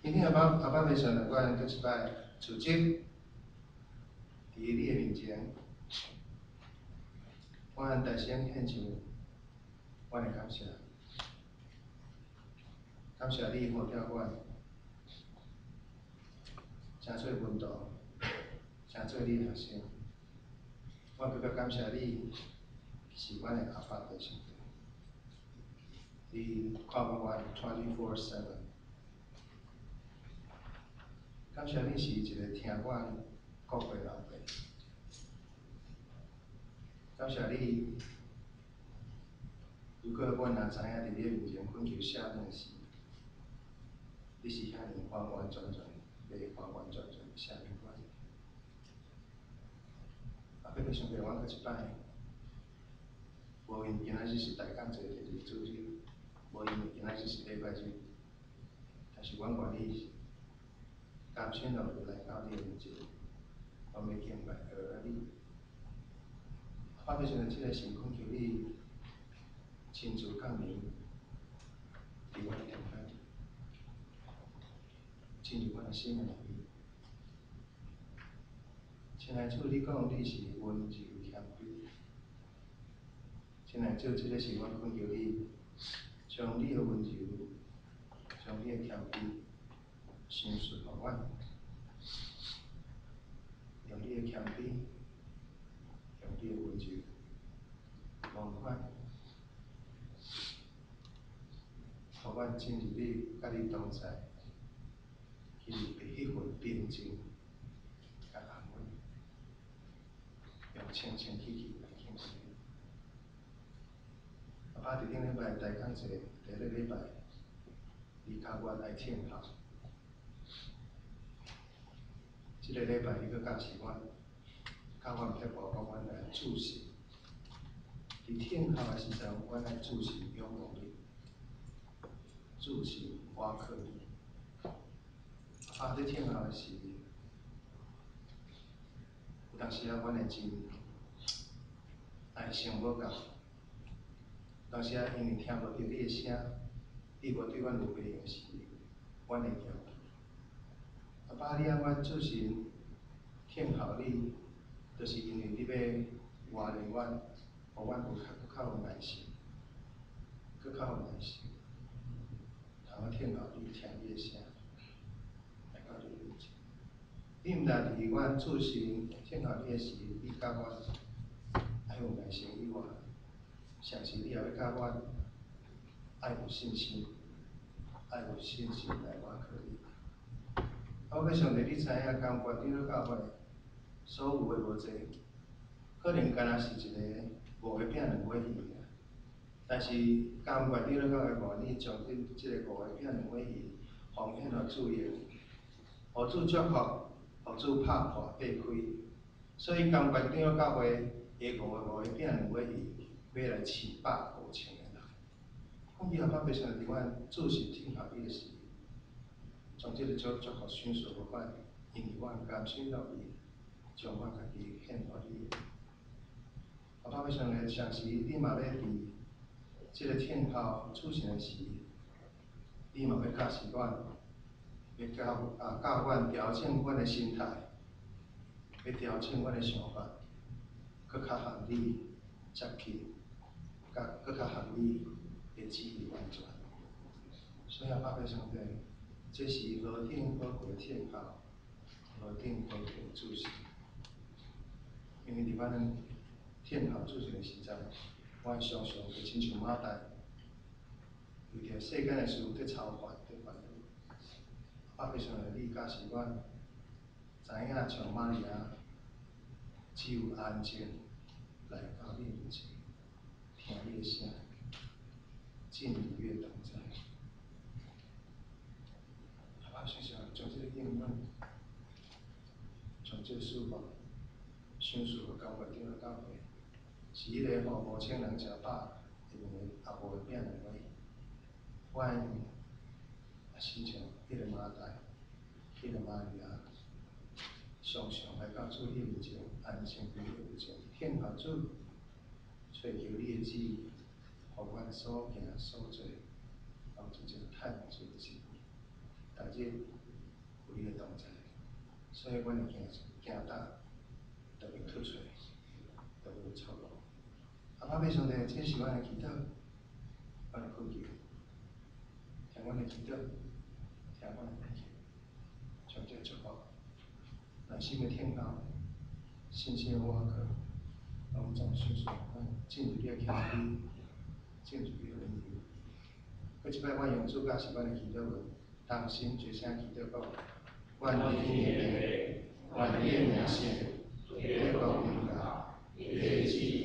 今天下晡袂上来，阮搁一摆主席伫你的面前，阮大声献上阮的感谢，感谢你呼召阮，成做门徒，成做你的学生。我搁较感谢你是阮的阿爸的上帝，你看顾阮24/7。感谢你是一个听阮顾过老爸，感谢你，如果阮若知影伫你面前恳求赦免时，你是遐尼完完全全、袂完完全全赦免阮。啊，要上帝，阮搁一摆，无因今仔日是大工节第二主日，无因为今仔日是礼拜日，但是阮愿意甘心乐意来到你面前，我要敬拜你。我要上帝，即个是恳求你亲自降临伫阮的中间，进入阮的生命内面。亲爱的主，你讲你是温柔谦卑，亲爱的主，即个是阮恳求你，将你的温柔，将你的谦卑赏赐互阮，用你的谦卑，用你的温柔，模范，互阮进入你甲你同在，去迄份平静甲安稳，用清清气气来敬拜你。阿爸，伫顶礼拜大工节第一个礼拜，你教阮爱听候。即个礼拜你搁教示阮，教阮撇步，讲阮来注视。伫听候的时阵，阮来注视仰望你，注视倚靠你。阿爸，伫听候的时，有当时啊，阮会真爱想无够。有当时啊，因为听无到你的声，你无对阮有回应时，阮会骄傲。阿爸，你啊，阮做神听候你，就是因为你要活练阮，互阮有较有耐心，搁较有耐心，通啊听候你，听你的声，来到你面前。你毋但伫阮做神听候你的时，你教阮爱有耐心以外，上时你也要教阮爱有信心，爱有信心来倚靠你。我搁上帝，你知影，甘愿伫咧教会，所有诶无济，可能敢若是一个5个饼2尾鱼尔。但是甘愿伫咧教会外，你将即个5个饼2尾鱼奉献互主耶，互主祝福，互主拍破擘开。所以甘愿伫咧教会，下5个饼2尾鱼，要来饲150,000个人。我以后爸，袂上伫阮做事听候你的时，将即个祝福赏赐互阮，因为阮甘心乐意将阮家己献互你。阿爸，要上个上时，你嘛要伫即个听候出现的时，你嘛要教示阮，要教阮调整阮的心态，要调整阮的想法，搁较合你接近，搁较合你的旨意完全。所以阿爸，要上帝，这是无顶宝贵的听候，无顶宝贵的主事。因为伫阮听候主事的时阵，阮常常会亲像马大，为着世间的事伫操烦、伫烦恼。阿爸，要上帝，你教示阮，知影像玛利亚，只有安静来到你面前，听你的声，进入你的同在。阿爸，谢谢，将这个应允，将这个祝福赏赐互甘愿伫咧教会，是迄个互5,000人食饱的2个也无个饼2尾。阮也亲像迄个马大，迄个玛利亚，常常来到主你面前，安静伫你面前，听候主，寻求你的旨意，互阮所行所做，都真正趁主的旨意。但日所以阮会行大，就会突出，就会出路。阿爸上帝，这是阮的祈祷，阮的呼求，听阮的祈祷，听阮的呼求，上帝祝福。内心的天后，信心的瓦壳，拢总顺顺，进入你的谦卑，进入你的荣耀。过一摆，我用主教是阮的祈祷文，同心绝声祈祷讲：愿你的名，愿你的名声，得到荣耀，一切之